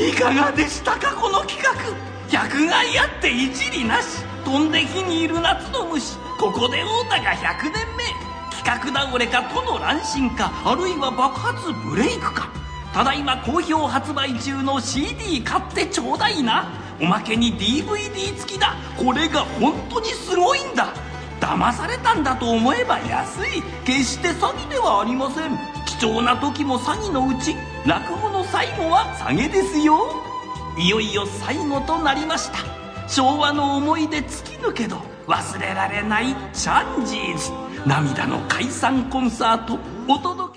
いかがでしたか、この企画。100害あって一理なし、飛んで火にいる夏の虫。ここで太田が100年目。企画倒れか都の乱心か、あるいは爆発ブレイクか。ただいま好評発売中の CD 買ってちょうだいな。おまけに DVD 付きだ。これが本当にすごいんだ。騙されたんだと思えば安い。決して詐欺ではありません。貴重な時も詐欺のうち、落語の最後は下げですよ。いよいよ最後となりました。昭和の思い出尽きぬけど忘れられないチャンジーズ。涙の解散コンサートお届け